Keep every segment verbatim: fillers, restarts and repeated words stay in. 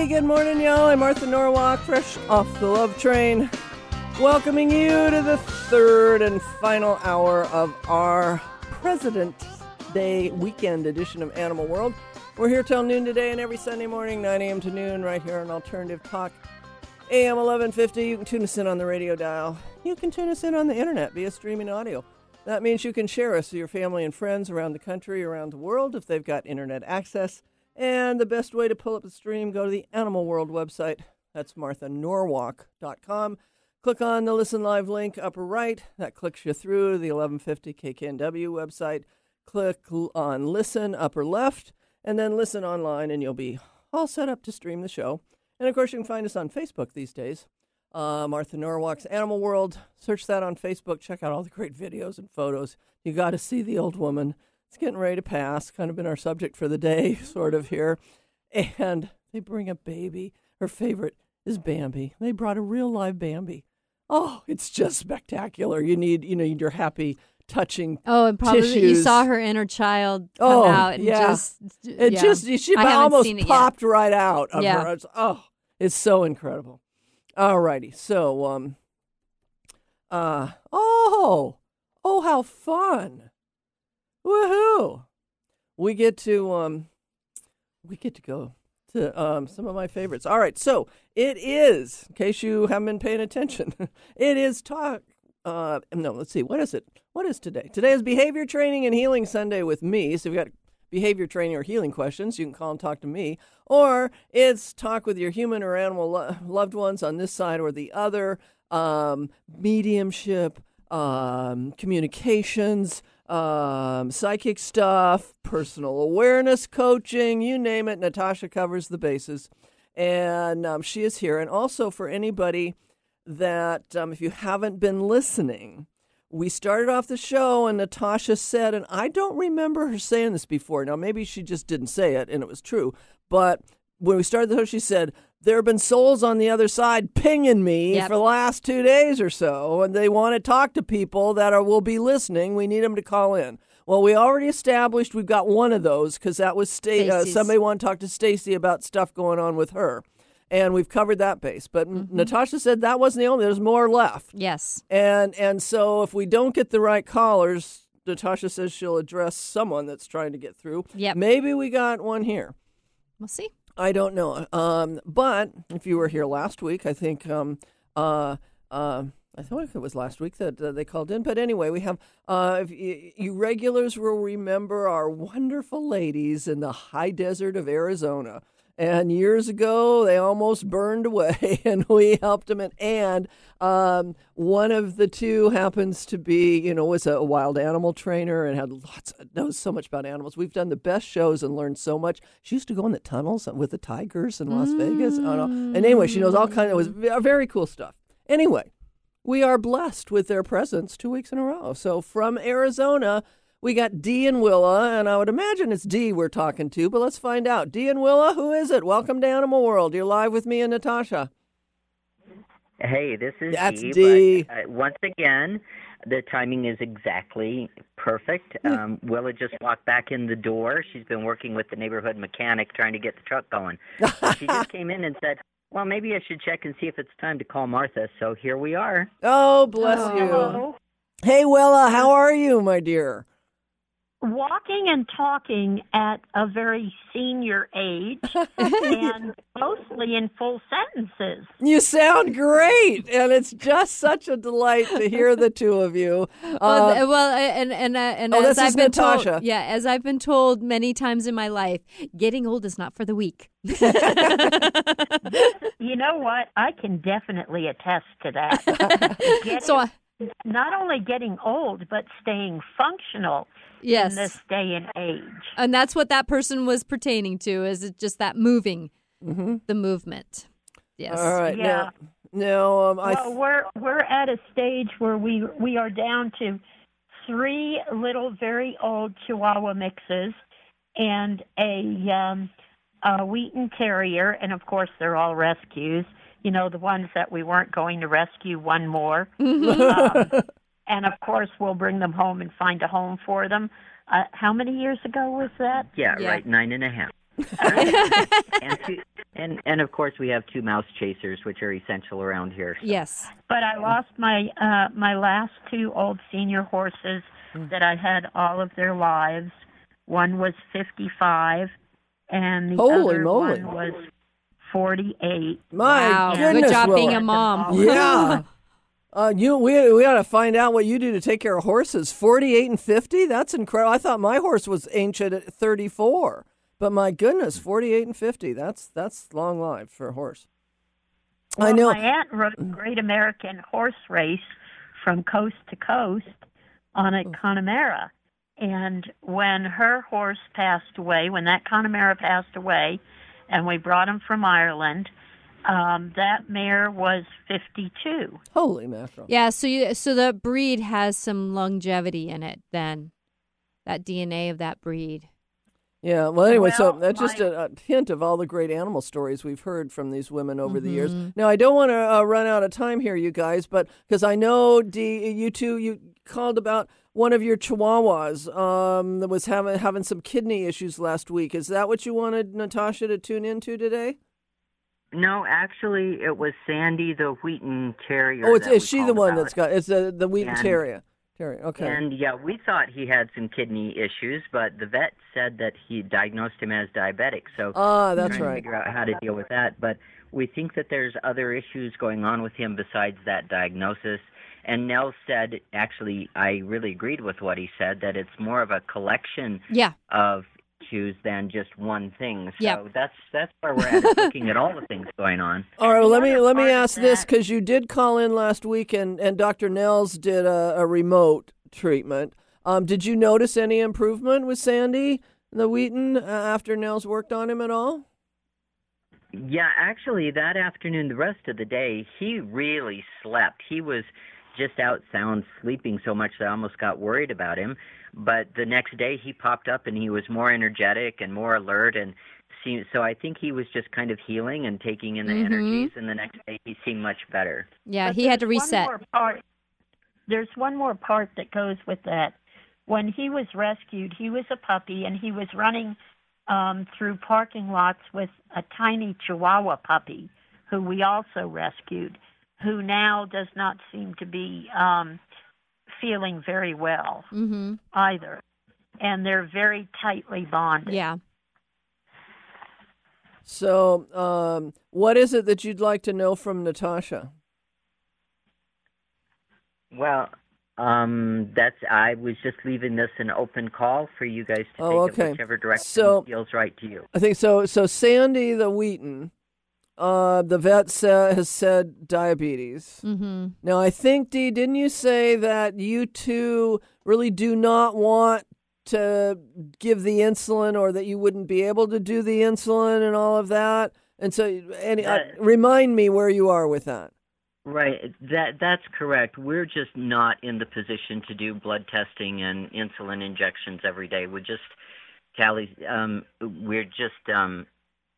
Hey, good morning, y'all. I'm Martha Norwalk, fresh off the Love Train, welcoming you to the third and final hour of our President's Day weekend edition of Animal World. We're here till noon today and every Sunday morning, nine a.m. to noon, right here on Alternative Talk, A M eleven fifty. You can tune us in on the radio dial. You can tune us in on the internet via streaming audio. That means you can share us with your family and friends around the country, around the world, if they've got internet access. And the best way to pull up the stream, go to the Animal World website. That's martha norwalk dot com. Click on the Listen Live link upper right. That clicks you through to the eleven fifty K K N W website. Click on Listen upper left, and then listen online, and you'll be all set up to stream the show. And, of course, you can find us on Facebook these days. Uh, Martha Norwalk's Animal World. Search that on Facebook. Check out all the great videos and photos. You got to see the old woman. It's getting ready to pass, kind of been our subject for the day, sort of here. And they bring a baby. Her favorite is Bambi. They brought a real live Bambi. Oh, it's just spectacular. You need, you know, your happy, touching Oh, and probably tissues. You saw her inner child come oh, out. And yeah. just, it yeah. just, she I haven't almost seen it popped right out of Yeah. her. It's, oh, it's so incredible. All righty. So, um, uh, oh, oh, how fun. Woohoo! We get to um, we get to go to um, some of my favorites. All right, so it is, in case you haven't been paying attention, it is talk. Uh, no, let's see. What is it? What is today? Today is Behavior Training and Healing Sunday with me. So we've got behavior training or healing questions. You can call and talk to me, or it's talk with your human or animal lo- loved ones on this side or the other. Um, mediumship, um, communications. Um, psychic stuff, personal awareness coaching, you name it. Natasha covers the bases, and um, she is here. And also for anybody that, um, if you haven't been listening, we started off the show and Natasha said, and I don't remember her saying this before. Now, maybe she just didn't say it and it was true, but when we started the show, she said, there have been souls on the other side pinging me Yep. for the last two days or so, and they want to talk to people that are will be listening. We need them to call in. Well, we already established we've got one of those because that was Sta- uh, somebody wanted to talk to Stacy about stuff going on with her, and we've covered that base. But mm-hmm. Natasha said that wasn't the only. There's more left. Yes. And and so if we don't get the right callers, Natasha says she'll address someone that's trying to get through. Yep. Maybe we got one here. We'll see. I don't know. Um, but if you were here last week, I think um, uh, uh, I thought it was last week that uh, they called in. But anyway, we have uh, if you, you regulars will remember our wonderful ladies in the high desert of Arizona. And years ago, they almost burned away, and we helped them. And, and um, one of the two happens to be, you know, was a wild animal trainer and had lots, of, knows so much about animals. We've done the best shows and learned so much. She used to go in the tunnels with the tigers in Las mm. Vegas. Oh, no. And anyway, she knows all kinds of, it was very cool stuff. Anyway, we are blessed with their presence two weeks in a row. So from Arizona, we got Dee and Willa, and I would imagine it's Dee we're talking to, but let's find out. Dee and Willa, who is it? Welcome to Animal World. You're live with me and Natasha. Hey, this is That's Dee. Dee. But, uh, once again, the timing is exactly perfect. Um, Willa just walked back in the door. She's been working with the neighborhood mechanic trying to get the truck going. She just came in and said, well, maybe I should check and see if it's time to call Martha. So here we are. Oh, bless oh. you. Hey, Willa, how are you, my dear? Walking and talking at a very senior age and mostly in full sentences. You sound great, and it's just such a delight to hear the two of you. Uh, well, well, and and uh, and oh, as this I've is been Natasha. told, yeah, as I've been told many times in my life, getting old is not for the weak. You know what? I can definitely attest to that. Getting, so, I, not only getting old, but staying functional. Yes. In this day and age. And that's what that person was pertaining to, is it just that moving, mm-hmm. the movement. Yes. All right. Yeah. Now, now um, I. Well, we're we're at a stage where we we are down to three little, very old Chihuahua mixes and a um, a Wheaton Terrier, and of course they're all rescues. You know, the ones that we weren't going to rescue, one more. um, And, of course, we'll bring them home and find a home for them. Uh, how many years ago was that? Yeah, yeah. right, nine and a half. and, to, and and of course we have two mouse chasers, which are essential around here. So. Yes. But I lost my uh, my last two old senior horses that I had all of their lives. One was fifty-five, and the Holy other moly. one was forty-eight. My Wow. goodness, Good job being Willa. a mom. Yeah. Uh, you we we got to find out what you do to take care of horses. forty-eight and fifty? That's incredible. I thought my horse was ancient at thirty-four. But my goodness, forty-eight and fifty. That's that's long life for a horse. Well, I know. my aunt rode a Great American Horse Race from coast to coast on a Connemara. And when her horse passed away, when that Connemara passed away, and we brought him from Ireland, um, that mare was fifty-two. Holy mackerel. Yeah, so you so the breed has some longevity in it then. That D N A of that breed. Yeah, well, anyway, so Well, that's just my- a, a hint of all the great animal stories we've heard from these women over the years. Mhm. Now, I don't want to uh, run out of time here, you guys, but because I know, Dee, you two, you called about one of your chihuahuas um, that was having having some kidney issues last week. Is that what you wanted Natasha to tune into today? No, actually, it was Sandy the Wheaton Terrier. Oh, it's, that we is she the called one about. that's got, it's the, the Wheaton And- Terrier. Terrier, okay. And yeah, we thought he had some kidney issues, but the vet said that he diagnosed him as diabetic. So Ah, we're that's trying to right. figure out how to deal with that. But we think that there's other issues going on with him besides that diagnosis. And Nell said, actually, I really agreed with what he said, that it's more of a collection Yeah. of issues than just one thing. So Yep. that's that's where we're at, is looking at all the things going on. All right, well, let The me other let me part of ask this, that- because you did call in last week, and, and Doctor Nels did a, a remote treatment. Um, did you notice any improvement with Sandy the Wheaton uh, after Nels worked on him at all? Yeah, actually, that afternoon, the rest of the day, he really slept. He was just out sound sleeping so much that I almost got worried about him. But the next day, he popped up and he was more energetic and more alert, and seemed, so I think he was just kind of healing and taking in the Mhm. energies. And the next day, he seemed much better. Yeah, But he had to there's reset. One more part. There's one more part that goes with that. When he was rescued, he was a puppy, and he was running um, through parking lots with a tiny Chihuahua puppy, who we also rescued, who now does not seem to be um, feeling very well Mm-hmm. either. And they're very tightly bonded. Yeah. So, um, what is it that you'd like to know from Natasha? Well, um, that's. I was just leaving this an open call for you guys to Oh, take okay. it whichever direction So- feels right to you. I think so. So Sandy the Wheaton, uh, the vet sa- has said diabetes. Mm-hmm. Now, I think, Dee, didn't you say that you two really do not want to give the insulin, or that you wouldn't be able to do the insulin and all of that? And so, any, uh, That- remind me where you are with that. Right, that that's correct. We're just not in the position to do blood testing and insulin injections every day. We just, Callie, um, we're just um,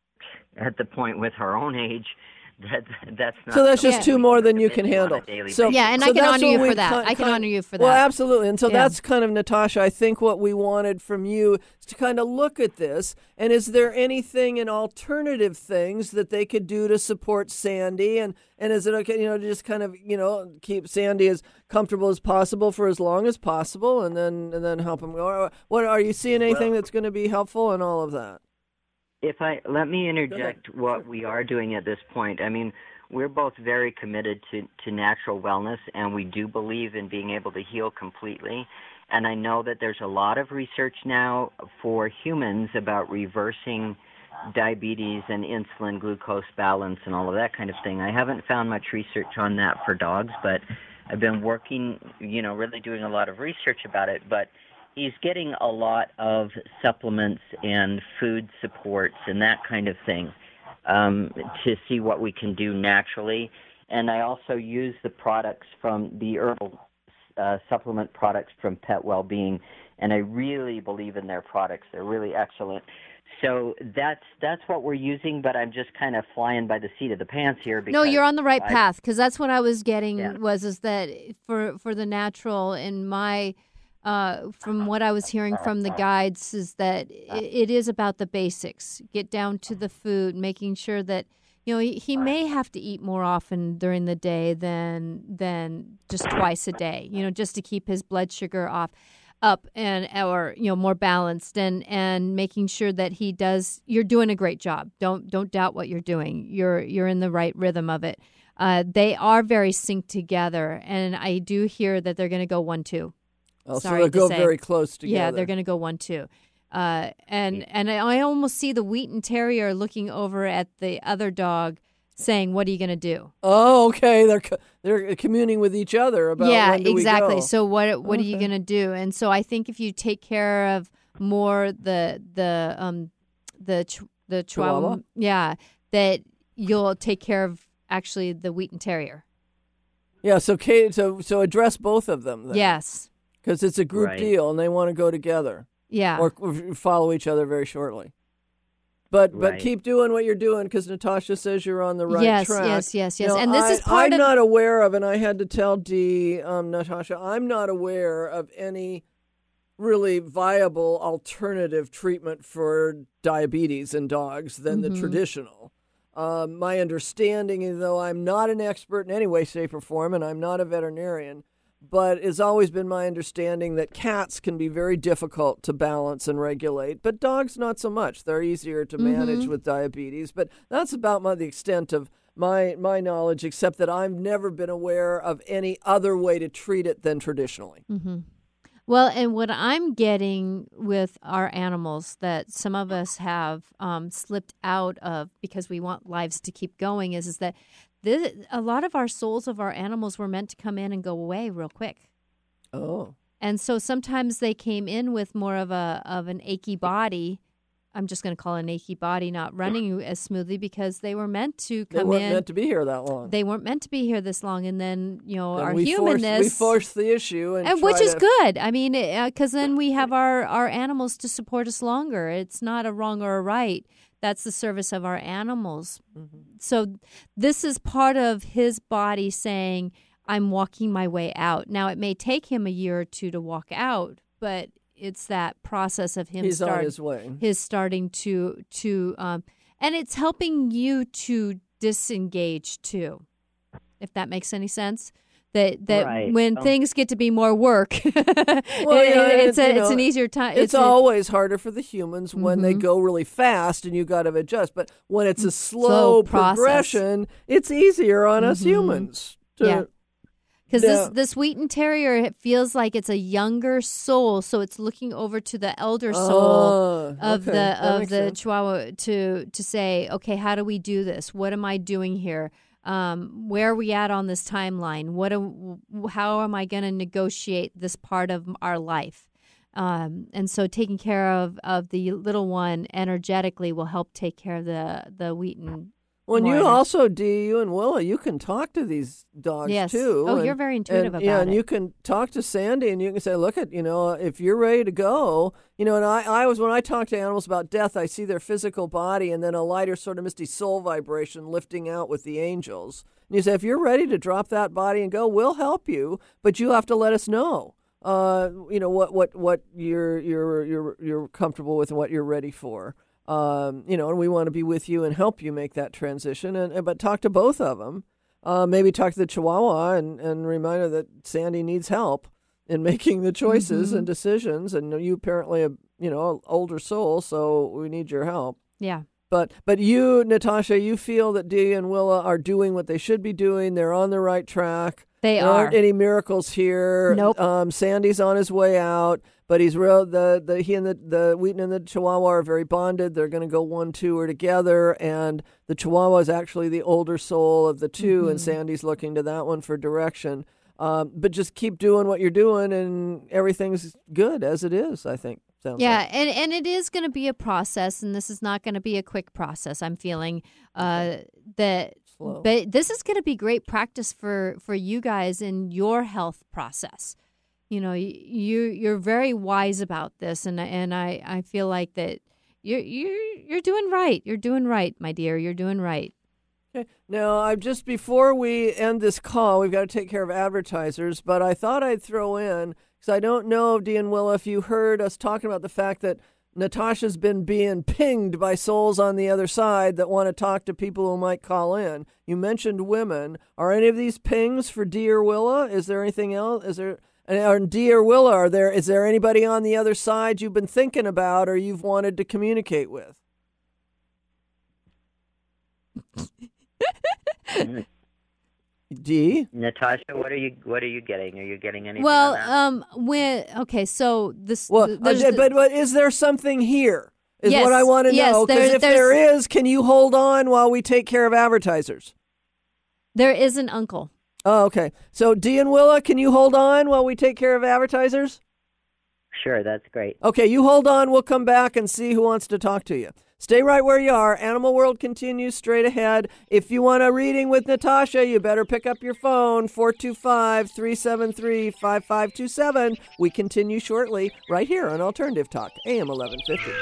at the point with our own age that that's not. So that's just something two we more can than you commit can to on a handle. daily So- basis. Yeah, and so I can that's honor what you we for that. kind- I can kind- honor you for that. Well, absolutely. And so Yeah. that's kind of, Natasha, I think what we wanted from you is to kind of look at this. And is there anything in alternative things that they could do to support Sandy? And, and is it okay, you know, to just kind of, you know, keep Sandy as comfortable as possible for as long as possible, and then and then help him? Or what, are you seeing anything Well- that's going to be helpful in all of that? If I let me interject what we are doing at this point. I mean, we're both very committed to, to natural wellness, and we do believe in being able to heal completely. And I know that there's a lot of research now for humans about reversing diabetes and insulin glucose balance and all of that kind of thing. I haven't found much research on that for dogs, but I've been working, you know, really doing a lot of research about it. But he's getting a lot of supplements and food supports and that kind of thing um, to see what we can do naturally. And I also use the products from the herbal uh, supplement products from Pet Wellbeing, and I really believe in their products. They're really excellent. So that's that's what we're using, but I'm just kind of flying by the seat of the pants here. Because No, you're on the right I- path, because that's what I was getting Yeah. was is that for for the natural in my uh, from what I was hearing from the guides, is that it, it is about the basics. Get down to the food, making sure that, you know, he, he may have to eat more often during the day than than just twice a day, you know, just to keep his blood sugar off. up and or you know more balanced, and and making sure that he does. You're doing a great job. Don't don't doubt what you're doing. You're you're in the right rhythm of it. Uh, they are very synced together, and I do hear that they're going to go one two. Oh, Sorry so they'll go say. very close together. Yeah, they're going to go one two. Uh, and and I, I almost see the Wheaten Terrier looking over at the other dog, saying, "What are you going to do?" Oh, okay. They're co- they're communing with each other about yeah, when do exactly. we go. So what what Okay. are you going to do? And so I think if you take care of more the the um the ch- the Chihuahua, Chihuahua? yeah, that you'll take care of actually the Wheaten Terrier. Yeah, so Kate, so so address both of them then. Yes. Because it's a group Right. deal and they want to go together Yeah. or, or follow each other very shortly. But but Right. keep doing what you're doing because Natasha says you're on the right yes, track. yes, yes, yes. You know, And this I, is part I'm of not aware of, and I had to tell Dee, um, Natasha, I'm not aware of any really viable alternative treatment for diabetes in dogs than the Mhm. traditional. Um, my understanding, though I'm not an expert in any way, shape, or form, and I'm not a veterinarian, but it's always been my understanding that cats can be very difficult to balance and regulate, but dogs not so much. They're easier to manage Mhm. with diabetes, but that's about my, the extent of my my knowledge, except that I've never been aware of any other way to treat it than traditionally. Mm-hmm. Well, and what I'm getting with our animals that some of us have um, slipped out of because we want lives to keep going is, is that this, a lot of our souls of our animals were meant to come in and go away real quick. Oh. And so sometimes they came in with more of a of an achy body. I'm just going to call it an achy body, not running as smoothly because they were meant to They come weren't in. meant to be here that long. They weren't meant to be here this long, and then you know And our we humanness. Forced, we forced the issue, and, And which try is to- good. I mean, because then we have our, our animals to support us longer. It's not a wrong or a right. That's the service of our animals. Mm-hmm. So this is part of his body saying, I'm walking my way out. Now, it may take him a year or two to walk out, but it's that process of him He's start, on his way. his starting to, to um, and it's helping you to disengage too, if that makes any sense. That that Right. when Um, things get to be more work, Well, it- yeah, it's it- a, you it's know, an easier time. It's, a- always harder for the humans when they Mhm. go really fast and you got to adjust. But when it's a Slow slow, process. progression, it's easier on us Mhm. humans. To, Yeah. Because Yeah. this this Wheaten Terrier, it feels like it's a younger soul, so it's looking over to the elder soul Ah, of okay, the that of makes the sense. Chihuahua to to say, okay, how do we do this? What am I doing here? Um, where are we at on this timeline? What do, how am I going to negotiate this part of our life? Um, and so taking care of, of the little one energetically will help take care of the the Wheaten. When you more. also, Dee, you and Willa, you can talk to these dogs Yes. too. Oh, and- you're very intuitive and, about yeah, it. and you can talk to Sandy and you can say, look at, you know, if you're ready to go, you know, and I, I was, when I talk to animals about death, I see their physical body and then a lighter sort of misty soul vibration lifting out with the angels. And you say, if you're ready to drop that body and go, we'll help you, but you have to let us know. Uh, you know what, what, what you're, you're, you're, you're comfortable with and what you're ready for. Um, you know, and we want to be with you and help you make that transition. And, and but talk to both of them. Uh, maybe talk to the Chihuahua and, and remind her that Sandy needs help in making the choices Mhm. and decisions. And you apparently, a you know, older soul, so we need your help. Yeah. But but you, Natasha, you feel that Dee and Willa are doing what they should be doing. They're on the right track. They there are. aren't any miracles here. Nope. Um, Sandy's on his way out, but he's real. The the he and the the Wheaten and the Chihuahua are very bonded. They're going to go one tour together, and the Chihuahua is actually the older soul of the 2 and Mhm. Sandy's looking to that one for direction. Um, but just keep doing what you're doing, and everything's good as it is. I think. Sounds Yeah, like. and, and it is going to be a process, and this is not going to be a quick process. I'm feeling uh, that, Slow. but this is going to be great practice for, for you guys in your health process. You know, you you're very wise about this, and and I, I feel like that you're you're you're doing right. You're doing right, my dear. You're doing right. Okay. Now, I've just before we end this call, we've got to take care of advertisers, but I thought I'd throw in Because I don't know, Dee and Willa, if you heard us talking about the fact that Natasha's been being pinged by souls on the other side that want to talk to people who might call in. You mentioned women. Are any of these pings for Dee or Willa? Is there anything else? Is there, or Dee or Willa, are there, is there anybody on the other side you've been thinking about or you've wanted to communicate with? Dee? Natasha, what are you what are you getting? Are you getting anything? Well, on that? um, when okay, so this. Well, there's uh, the- but, but is there something here? Is Yes, what I want to yes, know. Because there- if there's- there is, can you hold on while we take care of advertisers? there is an uncle. Oh, okay. So Dee and Willa, can you hold on while we take care of advertisers? Sure, that's great. Okay, you hold on. We'll come back and see who wants to talk to you. Stay right where you are. Animal World continues straight ahead. If you want a reading with Natasha, you better pick up your phone, four two five, three seven three, five five two seven. We continue shortly right here on Alternative Talk, A M eleven fifty.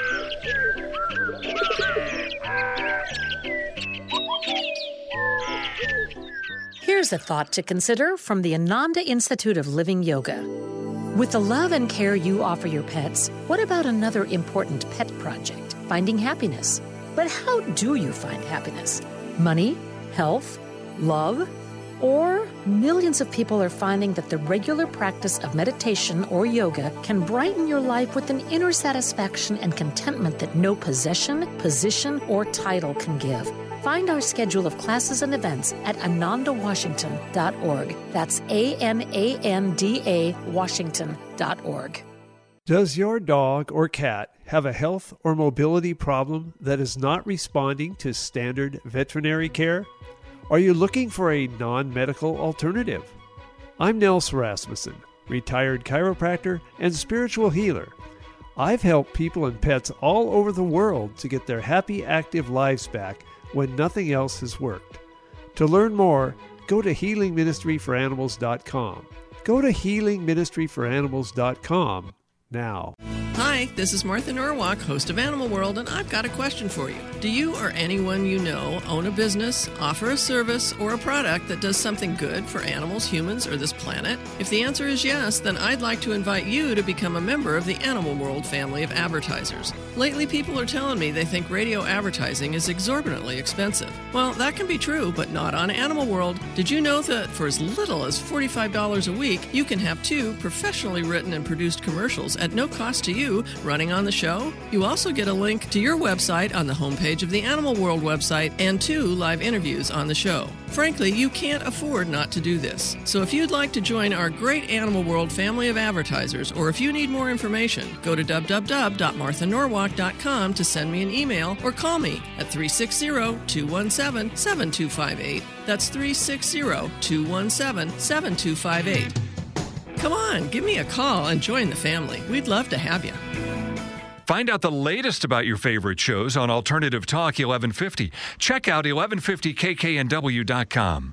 Here's a thought to consider from the Ananda Institute of Living Yoga. With the love and care you offer your pets, what about another important pet project, finding happiness? But how do you find happiness? Money? Health? Love? Or millions of people are finding that the regular practice of meditation or yoga can brighten your life with an inner satisfaction and contentment that no possession, position, or title can give. Find our schedule of classes and events at ananda washington dot org. That's A N A N D A Washington dot org. Does your dog or cat have a health or mobility problem that is not responding to standard veterinary care? Are you looking for a non-medical alternative? I'm Nels Rasmussen, retired chiropractor and spiritual healer. I've helped people and pets all over the world to get their happy, active lives back when nothing else has worked. To learn more, go to healing ministry for animals dot com. Go to healing ministry for animals dot com now. Hi, this is Martha Norwalk, host of Animal World, and I've got a question for you. Do you or anyone you know own a business, offer a service, or a product that does something good for animals, humans, or this planet? If the answer is yes, then I'd like to invite you to become a member of the Animal World family of advertisers. Lately, people are telling me they think radio advertising is exorbitantly expensive. Well, that can be true, but not on Animal World. Did you know that for as little as forty-five dollars a week, you can have two professionally written and produced commercials at no cost to you running on the show? You also get a link to your website on the homepage of the Animal World website and two live interviews on the show. Frankly, you can't afford not to do this. So if you'd like to join our great Animal World family of advertisers, or if you need more information, go to w w w dot martha norwalk dot com to send me an email or call me at three six zero, two one seven, seven two five eight. That's three six zero, two one seven, seven two five eight. Come on, give me a call and join the family. We'd love to have you. Find out the latest about your favorite shows on Alternative Talk eleven fifty. Check out eleven fifty k k n w dot com.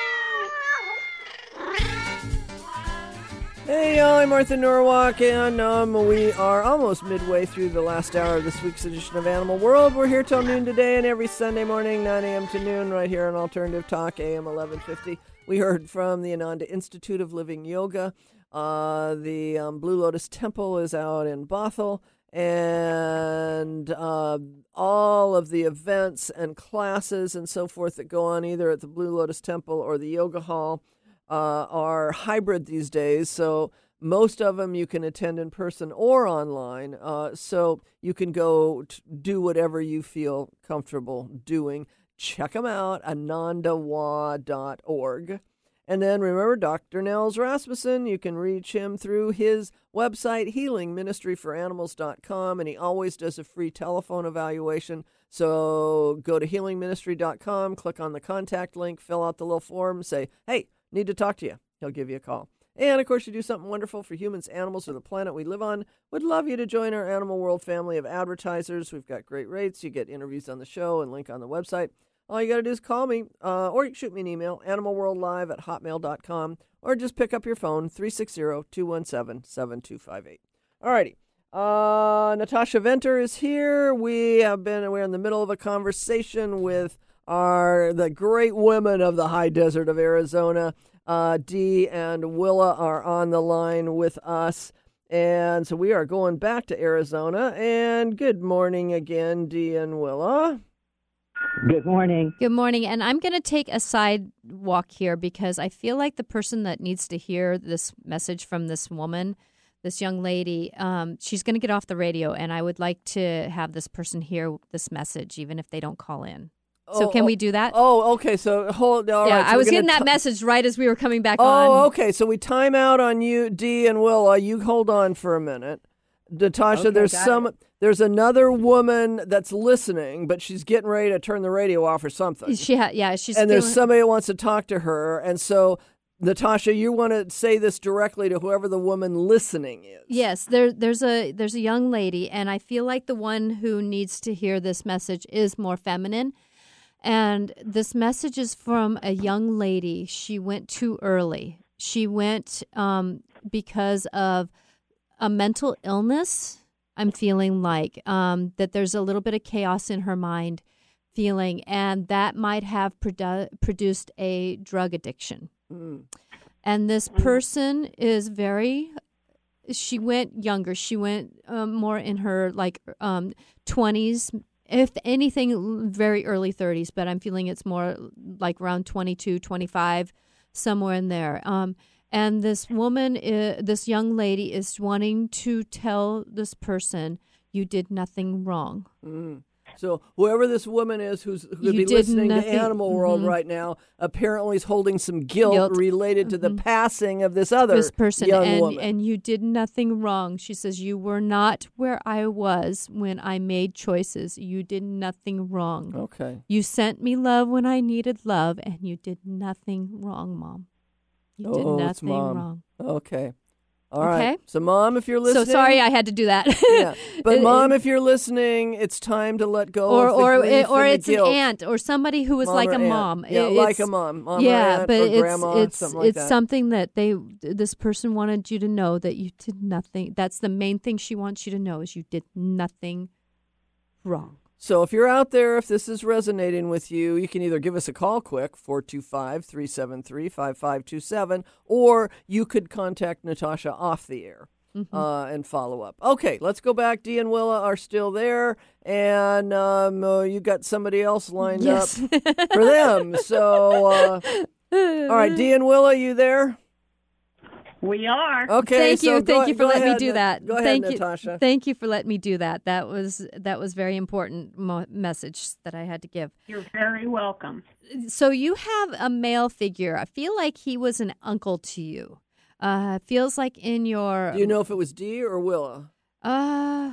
Hey, y'all, I'm Martha Norwalk, and um, we are almost midway through the last hour of this week's edition of Animal World. We're here till noon today, and every Sunday morning, nine a.m. to noon, right here on Alternative Talk, A M eleven fifty. We heard from the Ananda Institute of Living Yoga. Uh, the um, Blue Lotus Temple is out in Bothell, and uh, all of the events and classes and so forth that go on either at the Blue Lotus Temple or the Yoga Hall Uh, are hybrid these days, so most of them you can attend in person or online, uh, so you can go t- do whatever you feel comfortable doing. Check them out, ananda wa dot org. And then remember, Doctor Nels Rasmussen, you can reach him through his website, healing ministry for animals dot com, and he always does a free telephone evaluation. So go to healing ministry dot com, click on the contact link, fill out the little form, say, hey, need to talk to you. He'll give you a call. And, of course, you do something wonderful for humans, animals, or the planet we live on. Would love you to join our Animal World family of advertisers. We've got great rates. You get interviews on the show and link on the website. All you got to do is call me, uh, or you can shoot me an email, animal world live at hotmail dot com, or just pick up your phone, three six zero, two one seven, seven two five eight. All righty. Uh, Natasha Venter is here. We have been, we're in the middle of a conversation with are the great women of the high desert of Arizona. Uh, Dee and Willa are on the line with us. And so we are going back to Arizona. And good morning again, Dee and Willa. Good morning. Good morning. And I'm going to take a sidewalk here because I feel like the person that needs to hear this message from this woman, this young lady, um, she's going to get off the radio, and I would like to have this person hear this message, even if they don't call in. So oh, can oh, we do that? Oh, okay. So hold. All yeah, right, so I was getting t- that message right as we were coming back oh, on. Oh, okay. So we time out on you, Dee and Willa. You hold on for a minute. Natasha, Okay, there's got some. it. There's another woman that's listening, but she's getting ready to turn the radio off or something. She ha- yeah, she's and there's feeling- somebody that wants to talk to her, and so Natasha, you want to say this directly to whoever the woman listening is. Yes, there, there's a there's a young lady, and I feel like the one who needs to hear this message is more feminine. And this message is from a young lady. She went too early. She went um, because of a mental illness. I'm feeling like um, that there's a little bit of chaos in her mind feeling, and that might have produ- produced a drug addiction. Mm. And this person is very, she went younger. She went um, more in her like um, twenties, if anything, very early thirties, but I'm feeling it's more like around twenty-two, twenty-five, somewhere in there. Um, and this woman, is, this young lady is wanting to tell this person, you did nothing wrong. Mm. So whoever this woman is who's who could You be did listening nothing- to Animal World Mhm. right now apparently is holding some guilt, Guilt. related to the Mhm. passing of this other This person, young and, woman. and you did nothing wrong. She says, you were not where I was when I made choices. You did nothing wrong. Okay. You sent me love when I needed love, and you did nothing wrong, Mom. You did Oh, it's nothing Mom. wrong. Okay. All right. Okay. So, Mom, if you're listening. So sorry I had to do that. yeah. But, It- Mom, if you're listening, it's time to let go or of the or grief it, or and the it's an guilt. aunt or somebody who was Mom like or a aunt. mom. Yeah, It- like it's- a mom. Mom yeah, or aunt but or it's grandma, it's something like it's that. something that they this person wanted you to know, that you did nothing. That's the main thing she wants you to know, is you did nothing wrong. So if you're out there, if this is resonating with you, you can either give us a call quick, four two five, three seven three, five five two seven, or you could contact Natasha off the air. Mm-hmm. Uh, and follow up. Okay, let's go back. Dee and Willa are still there, and um, uh, you got somebody else lined Yes. up for them. So, uh, all right, Dee and Willa, you there? We are. Okay, Thank so you, go- thank you for go letting me ahead, do Na- that. Go ahead, thank Natasha. you, thank you for letting me do that. That was that was very important mo- message that I had to give. You're very welcome. So you have a male figure. I feel like he was an uncle to you. Uh, feels like in your. Do you know if it was Dee or Willa? Uh,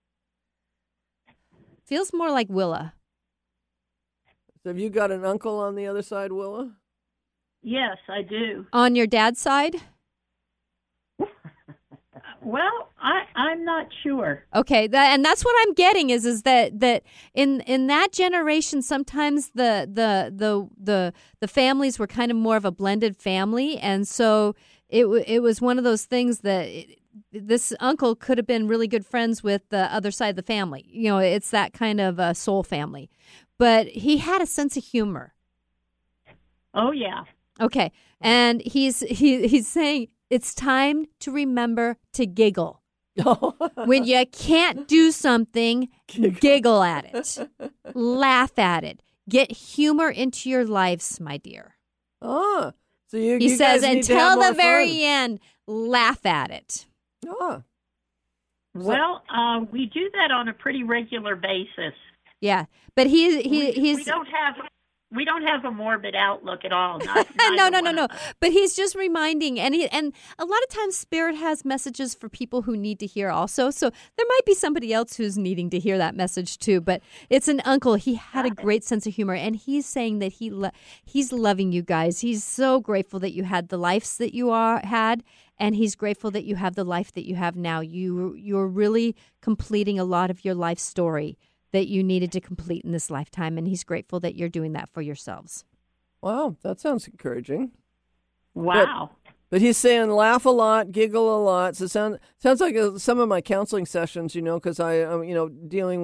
feels more like Willa. So have you got an uncle on the other side, Willa? Yes, I do. On your dad's side? Well, I, I'm not sure. Okay, that, and that's what I'm getting is is that that in in that generation sometimes the the the the the families were kind of more of a blended family, and so it w- it was one of those things that it, this uncle could have been really good friends with the other side of the family. You know, it's that kind of a soul family, but he had a sense of humor. Oh, yeah. Okay, and he's he he's saying it's time to remember to giggle. When you can't do something, giggle. giggle at it. Laugh at it. Get humor into your lives, my dear. Ah, so you, He you says, guys need to have until the more very fun. end, laugh at it. Ah. Well, uh, we do that on a pretty regular basis. Yeah, but he he we, he's we don't have we don't have a morbid outlook at all. Not, no, no, neither no, one no. of us. But he's just reminding, and he, and a lot of times Spirit has messages for people who need to hear also. So there might be somebody else who's needing to hear that message too. But it's an uncle. He had a great sense of humor, and he's saying that he lo- he's loving you guys. He's so grateful that you had the lives that you are had, and he's grateful that you have the life that you have now. You you're really completing a lot of your life story that you needed to complete in this lifetime, and he's grateful that you're doing that for yourselves. Wow, that sounds encouraging. Wow. But, but he's saying laugh a lot, giggle a lot. So it sound, sounds like uh, some of my counseling sessions, you know, because I, am you know, dealing with,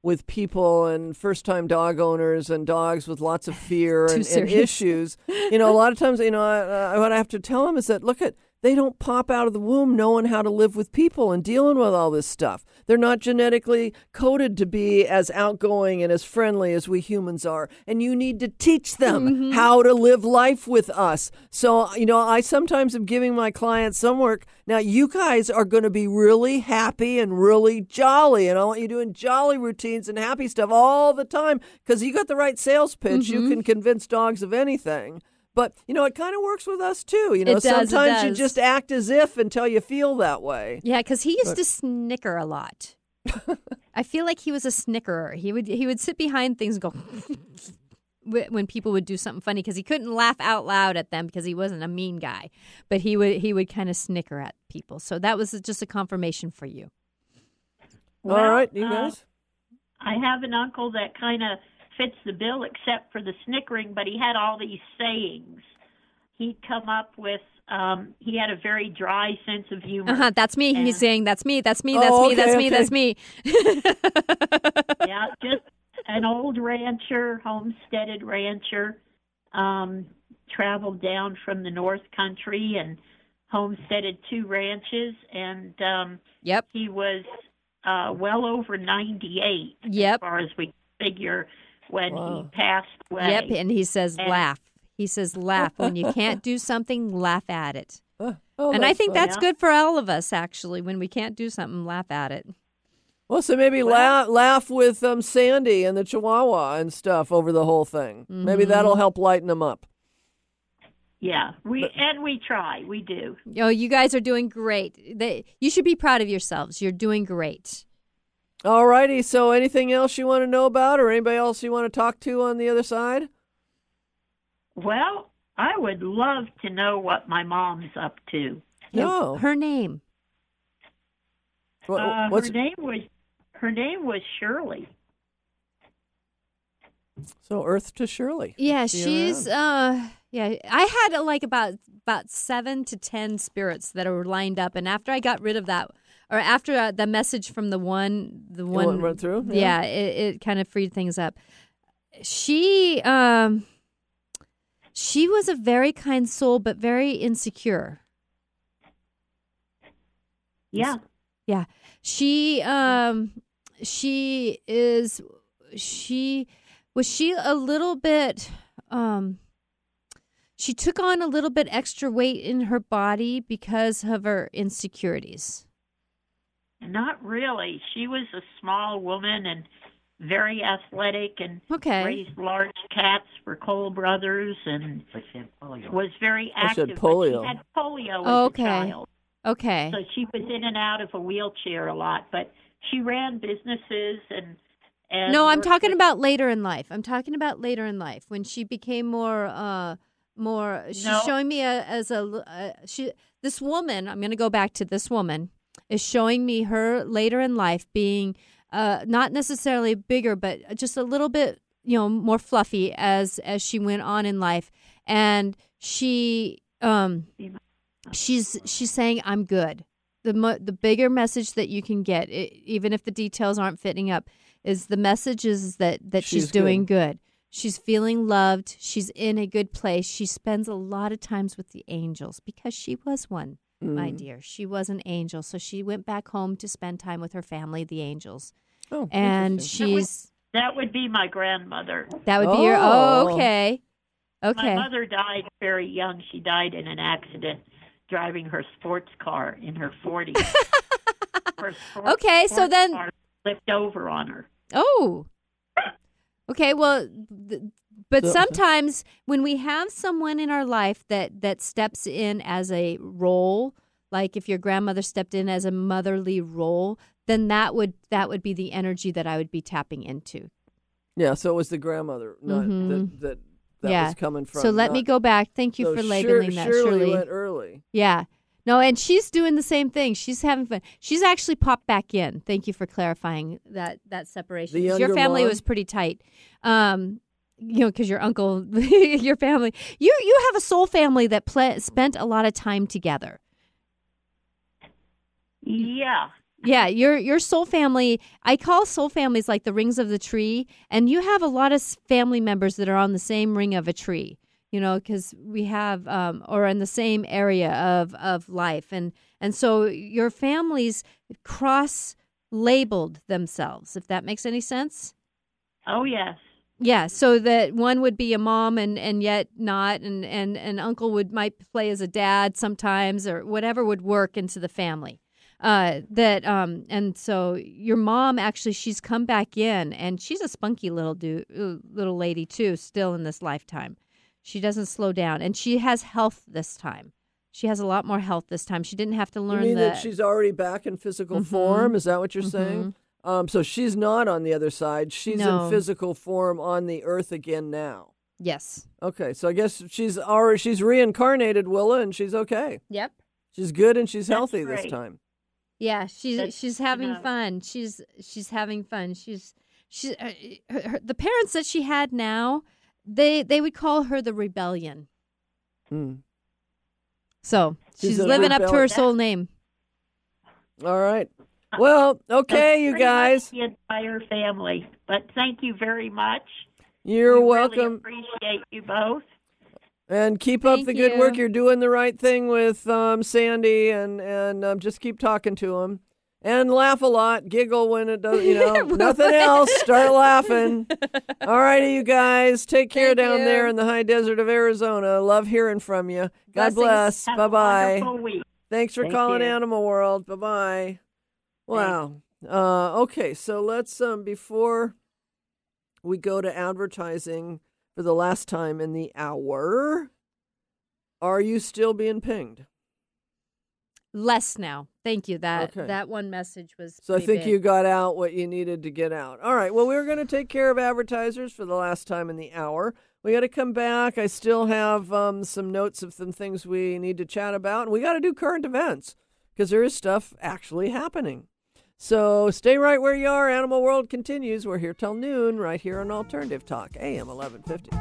with people and first-time dog owners and dogs with lots of fear and, and issues. You know, a lot of times, you know, I, I, what I have to tell them is that, look at, they don't pop out of the womb knowing how to live with people and dealing with all this stuff. They're not genetically coded to be as outgoing and as friendly as we humans are. And you need to teach them mm-hmm. how to live life with us. So, you know, I sometimes am giving my clients some work. Now, you guys are going to be really happy and really jolly. And I want you doing jolly routines and happy stuff all the time because you got the right sales pitch. Mm-hmm. You can convince dogs of anything. But, you know, it kind of works with us, too. You know, it does, sometimes it does. you just act as if until you feel that way. Yeah, because he used but. to snicker a lot. I feel like he was a snickerer. He would he would sit behind things and go when people would do something funny because he couldn't laugh out loud at them because he wasn't a mean guy. But he would he would kind of snicker at people. So that was just a confirmation for you. Well, all right, you uh, guys. I have an uncle that kind of fits the bill except for the snickering, but he had all these sayings. He'd come up with, um, he had a very dry sense of humor. Uh-huh, that's me. And, He's saying, that's me, that's me, that's oh, me, okay, that's okay. me, that's me. Yeah, just an old rancher, homesteaded rancher, um, traveled down from the North Country and homesteaded two ranches, and um, yep. he was uh, well over ninety-eight yep. as far as we figure when wow. he passed away. Yep, and he says and, laugh. He says laugh. When you can't do something, laugh at it. Uh, oh, and I think fun. that's good for all of us, actually. When we can't do something, laugh at it. Well, so maybe well, laugh, laugh with um, Sandy and the Chihuahua and stuff over the whole thing. Mm-hmm. Maybe that'll help lighten them up. Yeah, we but, and we try. We do. Oh, you guys are doing great. They, you should be proud of yourselves. You're doing great. All righty. So anything else you want to know about or anybody else you want to talk to on the other side? Well, I would love to know what my mom's up to. No. Her name. What, uh, what's... Her name was her name was Shirley. So Earth to Shirley. Yeah, she's uh yeah, I had uh, like about about seven to ten spirits that were lined up, and after I got rid of that, or after uh, the message from the one, the one, one went through, yeah, yeah it, it kind of freed things up. She um, she was a very kind soul, but very insecure. Yeah, yeah, she um, she is she was she a little bit um. She took on a little bit extra weight in her body because of her insecurities. Not really. She was a small woman and very athletic and okay. raised large cats for Cole Brothers and was very active. She had polio. But she had polio oh, as okay. a child. Okay. So she was in and out of a wheelchair a lot, but she ran businesses and and No, I'm talking with, about later in life. I'm talking about later in life when she became more uh more she's no. showing me a, as a, a she this woman, I'm going to go back to this woman is showing me her later in life being uh not necessarily bigger but just a little bit, you know, more fluffy as as she went on in life, and she um she's she's saying I'm good. The mo- the bigger message that you can get, it, even if the details aren't fitting up, is the message is that that she's, she's doing good. good. She's feeling loved. She's in a good place. She spends a lot of times with the angels because she was one, mm. my dear. She was an angel. So she went back home to spend time with her family, the angels. Oh, and she's... That would, that would be my grandmother. That would oh. be your... Oh, okay. Okay. My mother died very young. She died in an accident driving her sports car in her forties. Her sports, okay, sports so then... car flipped over on her. Oh, okay, well, th- but sometimes when we have someone in our life that, that steps in as a role, like if your grandmother stepped in as a motherly role, then that would that would be the energy that I would be tapping into. Yeah, so it was the grandmother not, mm-hmm. that that, that yeah. was coming from. So let not, me go back. Thank you so for labeling Shir- that, Shirley. Shirley. went early. Yeah. No, and she's doing the same thing. She's having fun. She's actually popped back in. Thank you for clarifying that that separation. The Your family mom? was pretty tight, um, you know, because your uncle, your family. You you have a soul family that ple- spent a lot of time together. Yeah, Yeah, your your soul family, I call soul families like the rings of the tree, and you have a lot of family members that are on the same ring of a tree, you know, because we have, um, or in the same area of, of life. And, and so your families cross-labeled themselves, if that makes any sense. Oh, yes. Yeah, so that one would be a mom and, and yet not, and, and, and uncle would might play as a dad sometimes, or whatever would work into the family. Uh, that um, and so your mom actually, she's come back in, and she's a spunky little do little lady too, still in this lifetime. She doesn't slow down, and she has health this time. She has a lot more health this time. She didn't have to learn you mean the, that she's already back in physical mm-hmm. form? Is that what you're mm-hmm. saying? Um, so she's not on the other side. She's no. in physical form on the earth again now. Yes. Okay, so I guess she's already she's reincarnated, Willa, and she's okay. Yep. She's good and she's That's healthy great. this time. Yeah, she's That's, she's having you know, fun. She's she's having fun. She's she uh, her, her, the parents that she had now, they they would call her the rebellion. Hmm. So she's, She's a living up to her rebellion. soul name. All right. Well, okay, That's you pretty guys. much the entire family. But thank you very much. You're we welcome. Really appreciate you both. And keep up Thank the good you. work. You're doing the right thing with um, Sandy, and and um, just keep talking to him, and laugh a lot, giggle when it does. You know, nothing else. Start laughing. All righty, you guys. Take care Thank down you. there in the high desert of Arizona. Love hearing from you. God Blessings. bless. Have Bye a bye. wonderful week. Thanks for Thank calling you. Animal World. Bye bye. Wow. Uh, okay, so let's um before we go to advertising for the last time in the hour. Are you still being pinged? Less now. Thank you. That Okay. that one message was. So I pretty think big. you got out what you needed to get out. All right. Well, we're going to take care of advertisers for the last time in the hour. We got to come back. I still have um, some notes of some things we need to chat about. And we got to do current events because there is stuff actually happening. So stay right where you are. Animal World continues. We're here till noon right here on Alternative Talk, A M eleven fifty.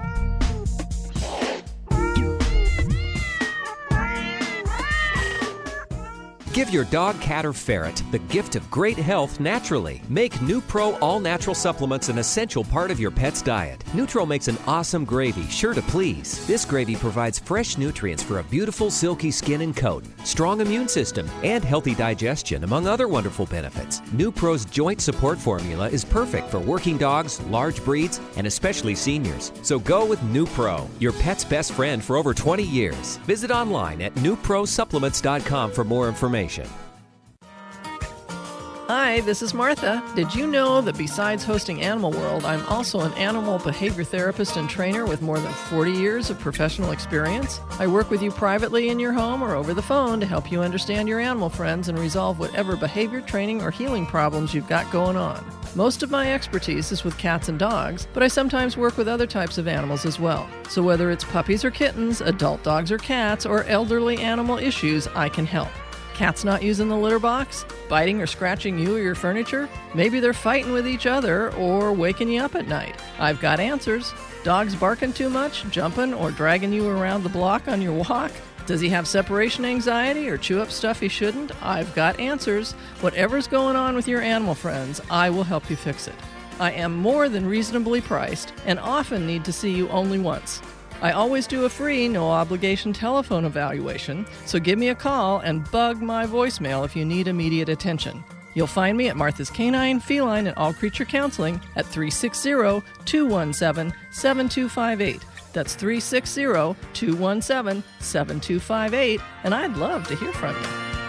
Give your dog, cat, or ferret the gift of great health naturally. Make NuPro all-natural supplements an essential part of your pet's diet. Nutro makes an awesome gravy, sure to please. This gravy provides fresh nutrients for a beautiful, silky skin and coat, strong immune system, and healthy digestion, among other wonderful benefits. NuPro's joint support formula is perfect for working dogs, large breeds, and especially seniors. So go with NuPro, your pet's best friend for over twenty years. Visit online at new pro supplements dot com for more information. Hi, this is Martha. Did you know that besides hosting Animal World, I'm also an animal behavior therapist and trainer with more than forty years of professional experience? I work with you privately in your home or over the phone to help you understand your animal friends and resolve whatever behavior training or healing problems you've got going on. Most of my expertise is with cats and dogs, but I sometimes work with other types of animals as well. So whether it's puppies or kittens, adult dogs or cats, or elderly animal issues, I can help. Cats not using the litter box? Biting or scratching you or your furniture? Maybe they're fighting with each other or waking you up at night. I've got answers. Dogs barking too much, jumping, or dragging you around the block on your walk? Does he have separation anxiety or chew up stuff he shouldn't? I've got answers. Whatever's going on with your animal friends, I will help you fix it. I am more than reasonably priced and often need to see you only once. I always do a free, no-obligation telephone evaluation, so give me a call and bug my voicemail if you need immediate attention. You'll find me at Martha's Canine, Feline, and All Creature Counseling at three six zero, two one seven, seven two five eight. That's three six zero, two one seven, seven two five eight, and I'd love to hear from you.